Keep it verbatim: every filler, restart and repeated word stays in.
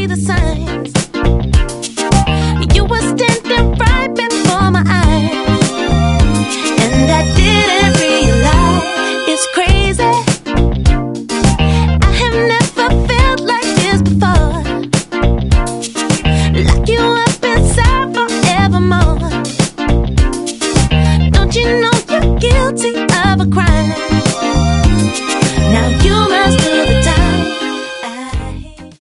see the signs. You were standing right before my eyes, and I didn't realize it's crazy. I have never felt like this before. Lock you up inside forevermore. Don't you know you're guilty of a crime?